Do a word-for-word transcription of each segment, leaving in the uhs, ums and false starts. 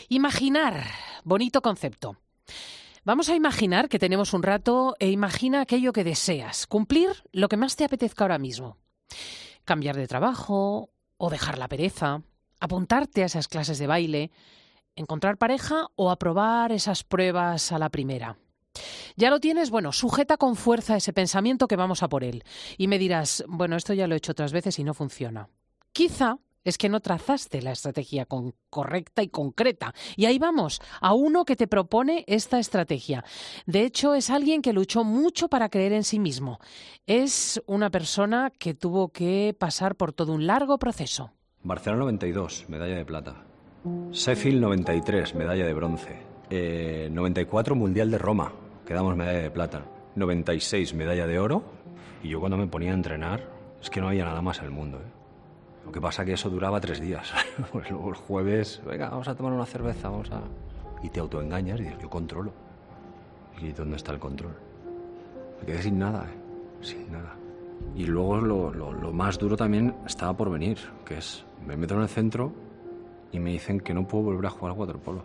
Imaginar, bonito concepto. Vamos a imaginar que tenemos un rato e imagina aquello que deseas, cumplir lo que más te apetezca ahora mismo. Cambiar de trabajo o dejar la pereza, apuntarte a esas clases de baile, encontrar pareja o aprobar esas pruebas a la primera. ¿Ya lo tienes? Bueno, sujeta con fuerza ese pensamiento que vamos a por él. Y me dirás, bueno, esto ya lo he hecho otras veces y no funciona. Quizá es que no trazaste la estrategia con, correcta y concreta. Y ahí vamos, a uno que te propone esta estrategia. De hecho, es alguien que luchó mucho para creer en sí mismo. Es una persona que tuvo que pasar por todo un largo proceso. Barcelona noventa y dos, medalla de plata. Sheffield noventa y tres, medalla de bronce. Eh, noventa y cuatro, Mundial de Roma, quedamos medalla de plata. noventa y seis, medalla de oro. Y yo cuando me ponía a entrenar, es que no había nada más en el mundo, ¿eh? Lo que pasa que eso duraba tres días. Pues luego el jueves, venga, vamos a tomar una cerveza, vamos a... Y te autoengañas y dices, yo controlo. ¿Y dónde está el control? Me quedé sin nada, ¿eh? Sin nada. Y luego lo, lo, lo más duro también estaba por venir, que es, me meto en el centro y me dicen que no puedo volver a jugar a waterpolo.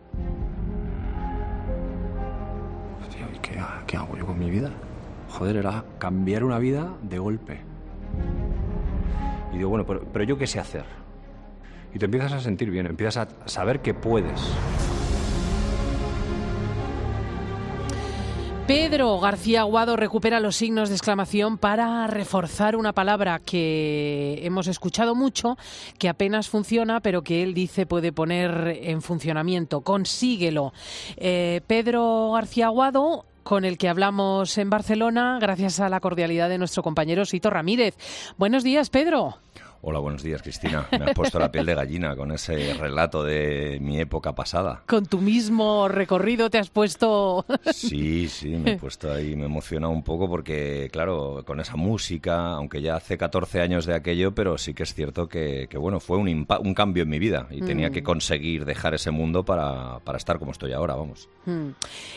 Tío, ¿y qué, qué hago yo con mi vida? Joder, era cambiar una vida de golpe. Y digo, bueno, pero, pero yo qué sé hacer. Y te empiezas a sentir bien, empiezas a saber que puedes. Pedro García Aguado recupera los signos de exclamación para reforzar una palabra que hemos escuchado mucho, que apenas funciona, pero que él dice puede poner en funcionamiento. Consíguelo. Eh, Pedro García Aguado, con el que hablamos en Barcelona, gracias a la cordialidad de nuestro compañero Sito Ramírez. Buenos días, Pedro. Hola, buenos días, Cristina. Me has puesto la piel de gallina con ese relato de mi época pasada. Con tu mismo recorrido te has puesto... Sí, sí, me he puesto ahí, me emociona un poco porque, claro, con esa música, aunque ya hace catorce años de aquello, pero sí que es cierto que, que bueno, fue un, impa- un cambio en mi vida y mm. tenía que conseguir dejar ese mundo para, para estar como estoy ahora, vamos. Mm.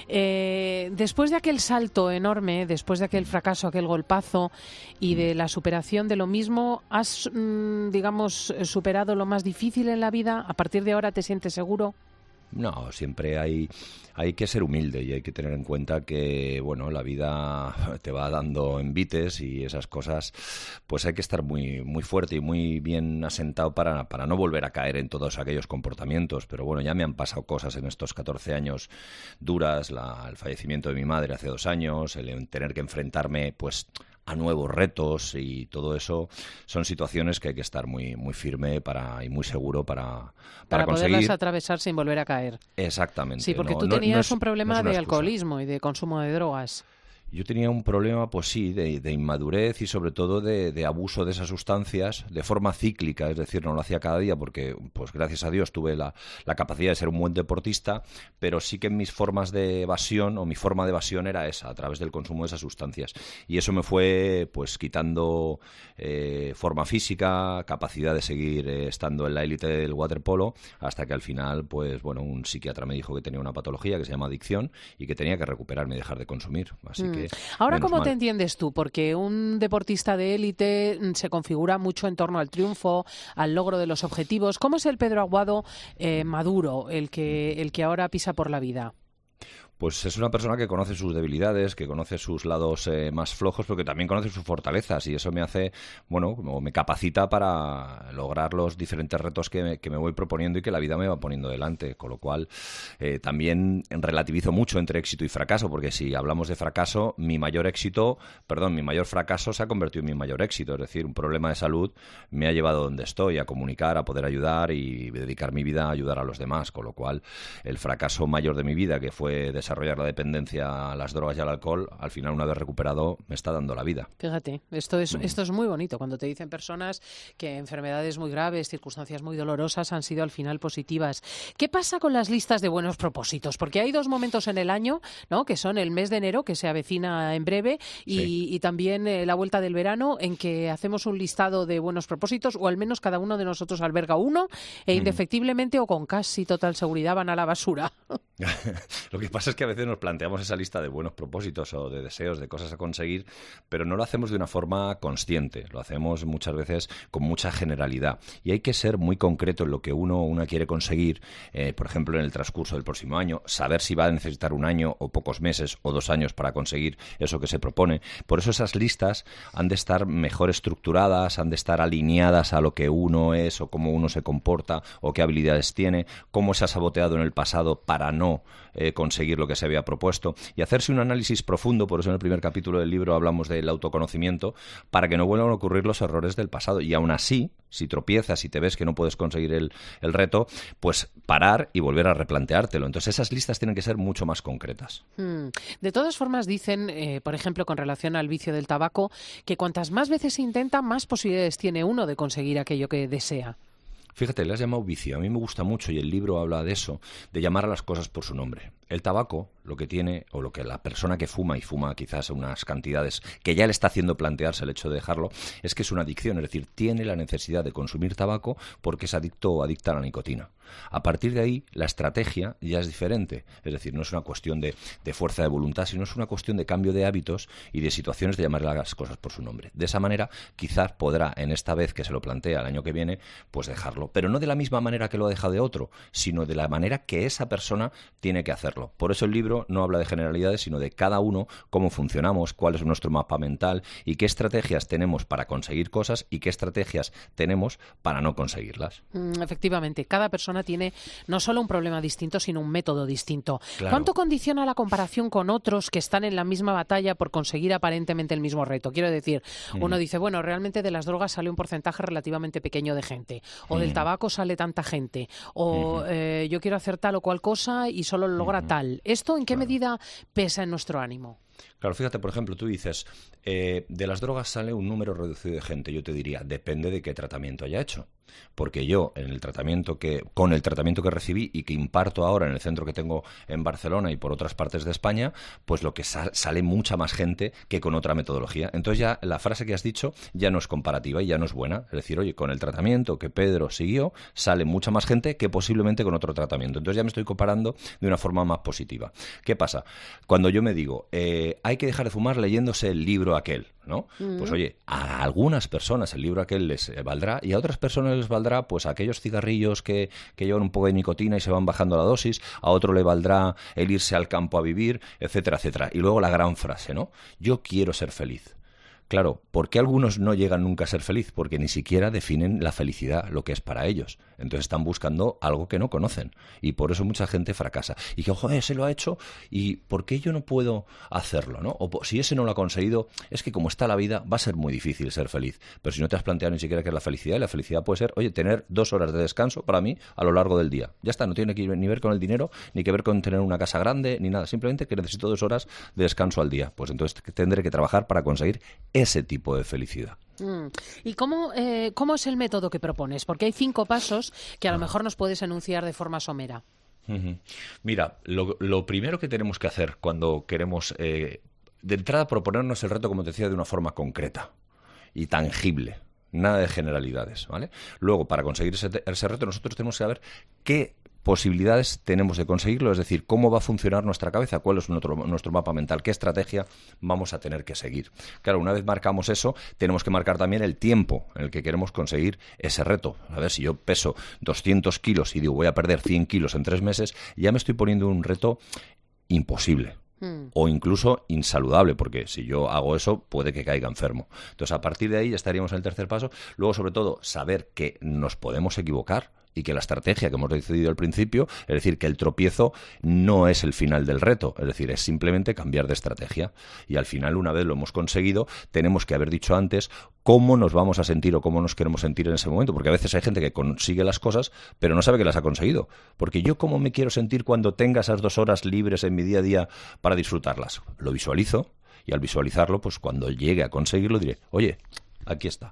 Eh, después de aquel salto enorme, después de aquel fracaso, aquel golpazo y de la superación de lo mismo, has... digamos, superado lo más difícil en la vida? ¿A partir de ahora te sientes seguro? No, siempre hay, hay que ser humilde y hay que tener en cuenta que, bueno, la vida te va dando envites y esas cosas, pues hay que estar muy, muy fuerte y muy bien asentado para, para no volver a caer en todos aquellos comportamientos. Pero bueno, ya me han pasado cosas en estos catorce años duras, la, el fallecimiento de mi madre hace dos años, el tener que enfrentarme, pues, a nuevos retos y todo eso son situaciones que hay que estar muy muy firme para y muy seguro para para, para conseguir poderlas atravesar sin volver a caer. Exactamente. Sí, porque no, tú no, tenías no es, un problema no de excusa. alcoholismo y de consumo de drogas. Yo tenía un problema, pues sí, de, de inmadurez y sobre todo de, de abuso de esas sustancias de forma cíclica, es decir, no lo hacía cada día porque, pues gracias a Dios, tuve la, la capacidad de ser un buen deportista, pero sí que mis formas de evasión o mi forma de evasión era esa, a través del consumo de esas sustancias. Y eso me fue, pues, quitando eh, forma física, capacidad de seguir eh, estando en la élite del waterpolo, hasta que al final, pues, bueno, un psiquiatra me dijo que tenía una patología que se llama adicción y que tenía que recuperarme y dejar de consumir. Así mm. que Ahora, ¿cómo mal. te entiendes tú? Porque un deportista de élite se configura mucho en torno al triunfo, al logro de los objetivos. ¿Cómo es el Pedro Aguado eh, maduro, el que, el que ahora pisa por la vida? Pues es una persona que conoce sus debilidades, que conoce sus lados eh, más flojos, pero que también conoce sus fortalezas y eso me hace, bueno, como me capacita para lograr los diferentes retos que me, que me voy proponiendo y que la vida me va poniendo delante, con lo cual eh, también relativizo mucho entre éxito y fracaso, porque si hablamos de fracaso, mi mayor éxito, perdón, mi mayor fracaso se ha convertido en mi mayor éxito, es decir, un problema de salud me ha llevado a donde estoy, a comunicar, a poder ayudar y dedicar mi vida a ayudar a los demás, con lo cual el fracaso mayor de mi vida, que fue desarrollar desarrollar la dependencia a las drogas y al alcohol, al final, una vez recuperado, me está dando la vida. Fíjate, esto es, mm. esto es muy bonito, cuando te dicen personas que enfermedades muy graves, circunstancias muy dolorosas han sido al final positivas. ¿Qué pasa con las listas de buenos propósitos? Porque hay dos momentos en el año, ¿no?, que son el mes de enero, que se avecina en breve, y, sí. y también eh, la vuelta del verano, en que hacemos un listado de buenos propósitos, o al menos cada uno de nosotros alberga uno, e indefectiblemente mm. o con casi total seguridad van a la basura. Lo que pasa es que a veces nos planteamos esa lista de buenos propósitos o de deseos, de cosas a conseguir, pero no lo hacemos de una forma consciente, lo hacemos muchas veces con mucha generalidad. Y hay que ser muy concreto en lo que uno o una quiere conseguir, eh, por ejemplo, en el transcurso del próximo año, saber si va a necesitar un año o pocos meses o dos años para conseguir eso que se propone. Por eso esas listas han de estar mejor estructuradas, han de estar alineadas a lo que uno es o cómo uno se comporta o qué habilidades tiene, cómo se ha saboteado en el pasado para no Eh, conseguir lo que se había propuesto y hacerse un análisis profundo. Por eso en el primer capítulo del libro hablamos del autoconocimiento, para que no vuelvan a ocurrir los errores del pasado. Y aún así, si tropiezas y te ves que no puedes conseguir el, el reto, pues parar y volver a replanteártelo. Entonces esas listas tienen que ser mucho más concretas. Hmm. De todas formas dicen, eh, por ejemplo, con relación al vicio del tabaco, que cuantas más veces se intenta, más posibilidades tiene uno de conseguir aquello que desea. Fíjate, le has llamado vicio. A mí me gusta mucho, y el libro habla de eso, de llamar a las cosas por su nombre. El tabaco, lo que tiene, o lo que la persona que fuma, y fuma quizás unas cantidades que ya le está haciendo plantearse el hecho de dejarlo, es que es una adicción, es decir, tiene la necesidad de consumir tabaco porque es adicto o adicta a la nicotina. A partir de ahí, la estrategia ya es diferente, es decir, no es una cuestión de, de fuerza de voluntad, sino es una cuestión de cambio de hábitos y de situaciones de llamarle a las cosas por su nombre. De esa manera, quizás podrá, en esta vez que se lo plantea el año que viene, pues dejarlo, pero no de la misma manera que lo deja de otro, sino de la manera que esa persona tiene que hacerlo. Por eso el libro no habla de generalidades, sino de cada uno, cómo funcionamos, cuál es nuestro mapa mental y qué estrategias tenemos para conseguir cosas y qué estrategias tenemos para no conseguirlas. Mm, efectivamente, cada persona tiene no solo un problema distinto, sino un método distinto. Claro. ¿Cuánto condiciona la comparación con otros que están en la misma batalla por conseguir aparentemente el mismo reto? Quiero decir, mm. uno dice, bueno, realmente de las drogas sale un porcentaje relativamente pequeño de gente, o mm. del tabaco sale tanta gente, o mm. eh, yo quiero hacer tal o cual cosa y solo lo logra mm. tal. ¿Esto en qué claro. medida pesa en nuestro ánimo? Claro, fíjate, por ejemplo, tú dices, eh, de las drogas sale un número reducido de gente. Yo te diría, depende de qué tratamiento haya hecho. Porque yo, en el tratamiento que, con el tratamiento que recibí y que imparto ahora en el centro que tengo en Barcelona y por otras partes de España, pues lo que sal, sale mucha más gente que con otra metodología. Entonces ya la frase que has dicho ya no es comparativa y ya no es buena. Es decir, oye, con el tratamiento que Pedro siguió, sale mucha más gente que posiblemente con otro tratamiento. Entonces ya me estoy comparando de una forma más positiva. ¿Qué pasa? Cuando yo me digo, eh, hay que dejar de fumar leyéndose el libro aquel, ¿no? Mm. Pues oye, a algunas personas el libro aquel les valdrá y a otras personas les valdrá pues aquellos cigarrillos que, que llevan un poco de nicotina y se van bajando la dosis, a otro le valdrá el irse al campo a vivir, etcétera, etcétera. Y luego la gran frase, ¿no? Yo quiero ser feliz. Claro, ¿por qué algunos no llegan nunca a ser feliz? Porque ni siquiera definen la felicidad, lo que es para ellos. Entonces están buscando algo que no conocen. Y por eso mucha gente fracasa. Y que, joder, ese lo ha hecho, ¿y por qué yo no puedo hacerlo, no? O si ese no lo ha conseguido, es que como está la vida, va a ser muy difícil ser feliz. Pero si no te has planteado ni siquiera qué es la felicidad, y la felicidad puede ser, oye, tener dos horas de descanso para mí a lo largo del día. Ya está, no tiene que ni ver con el dinero, ni que ver con tener una casa grande, ni nada. Simplemente que necesito dos horas de descanso al día. Pues entonces tendré que trabajar para conseguir ese tipo de felicidad. Mm. ¿Y cómo, eh, cómo es el método que propones? Porque hay cinco pasos que a lo mejor nos puedes enunciar de forma somera. Uh-huh. Mira, lo, lo primero que tenemos que hacer cuando queremos, eh, de entrada, proponernos el reto, como te decía, de una forma concreta y tangible. Nada de generalidades, ¿vale? Luego, para conseguir ese, ese reto, nosotros tenemos que saber qué posibilidades tenemos de conseguirlo, es decir, cómo va a funcionar nuestra cabeza, cuál es nuestro, nuestro mapa mental, qué estrategia vamos a tener que seguir. Claro, una vez marcamos eso, tenemos que marcar también el tiempo en el que queremos conseguir ese reto. A ver, si yo peso doscientos kilos y digo voy a perder cien kilos en tres meses, ya me estoy poniendo un reto imposible. O incluso insaludable, porque si yo hago eso puede que caiga enfermo. Entonces, a partir de ahí ya estaríamos en el tercer paso. Luego, sobre todo, saber que nos podemos equivocar y que la estrategia que hemos decidido al principio, es decir, que el tropiezo no es el final del reto, es decir, es simplemente cambiar de estrategia. Y al final, una vez lo hemos conseguido, tenemos que haber dicho antes cómo nos vamos a sentir o cómo nos queremos sentir en ese momento, porque a veces hay gente que consigue las cosas, pero no sabe que las ha conseguido. Porque yo, ¿cómo me quiero sentir cuando tenga esas dos horas libres en mi día a día para disfrutarlas? Lo visualizo, y al visualizarlo, pues cuando llegue a conseguirlo diré, oye, aquí está.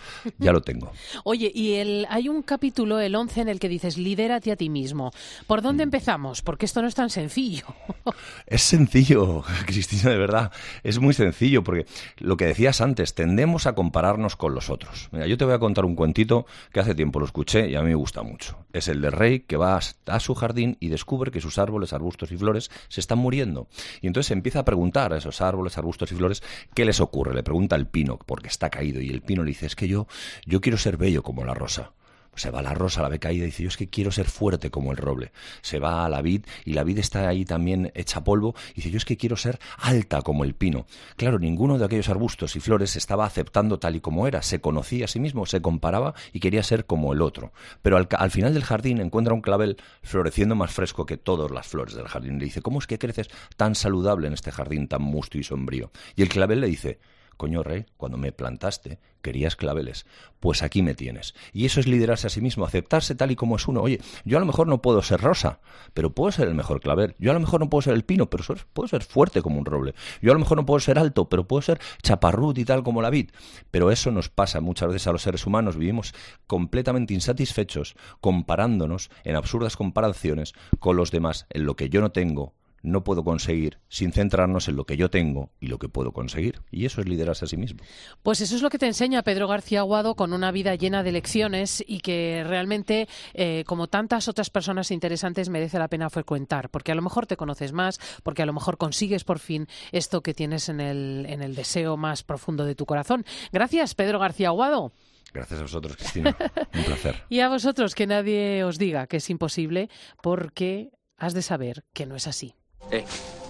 ya lo tengo. Oye, y el, hay un capítulo, el once, en el que dices, lidérate a ti mismo. ¿Por dónde empezamos? Porque esto no es tan sencillo. Es sencillo, Cristina, de verdad. Es muy sencillo, porque lo que decías antes, tendemos a compararnos con los otros. Mira, yo te voy a contar un cuentito que hace tiempo lo escuché y a mí me gusta mucho. Es el del rey que va a su jardín y descubre que sus árboles, arbustos y flores se están muriendo. Y entonces empieza a preguntar a esos árboles, arbustos y flores qué les ocurre. Le pregunta al pino, porque está caído, y el pino le dice, es que yo, yo quiero ser bello como la rosa. Se va a la rosa, la ve caída y dice, yo es que quiero ser fuerte como el roble. Se va a la vid y la vid está ahí también hecha polvo y dice, yo es que quiero ser alta como el pino. Claro, ninguno de aquellos arbustos y flores estaba aceptando tal y como era. Se conocía a sí mismo, se comparaba y quería ser como el otro. Pero al, al final del jardín encuentra un clavel floreciendo más fresco que todas las flores del jardín. Le dice, ¿cómo es que creces tan saludable en este jardín tan musto y sombrío? Y el clavel le dice, coño, rey, cuando me plantaste querías claveles, pues aquí me tienes. Y eso es liderarse a sí mismo, aceptarse tal y como es uno. Oye, yo a lo mejor no puedo ser rosa, pero puedo ser el mejor clavel. Yo a lo mejor no puedo ser el pino, pero puedo ser fuerte como un roble. Yo a lo mejor no puedo ser alto, pero puedo ser chaparrut y tal como la vid. Pero eso nos pasa muchas veces a los seres humanos. Vivimos completamente insatisfechos, comparándonos en absurdas comparaciones con los demás, en lo que yo no tengo, no puedo conseguir, sin centrarnos en lo que yo tengo y lo que puedo conseguir. Y eso es liderarse a sí mismo. Pues eso es lo que te enseña Pedro García Aguado, con una vida llena de lecciones y que realmente, eh, como tantas otras personas interesantes, merece la pena frecuentar, porque a lo mejor te conoces más, porque a lo mejor consigues por fin esto que tienes en el, en el deseo más profundo de tu corazón. Gracias, Pedro García Aguado. Gracias a vosotros, Cristina. Un placer. Y a vosotros, que nadie os diga que es imposible, porque has de saber que no es así. Eh.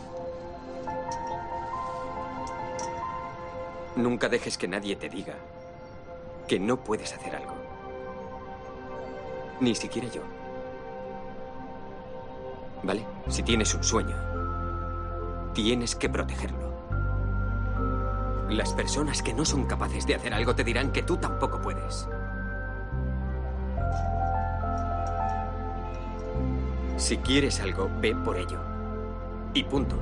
Nunca dejes que nadie te diga que no puedes hacer algo. Ni siquiera yo. ¿Vale? Si tienes un sueño, tienes que protegerlo. Las personas que no son capaces de hacer algo te dirán que tú tampoco puedes. Si quieres algo, ve por ello. Y punto.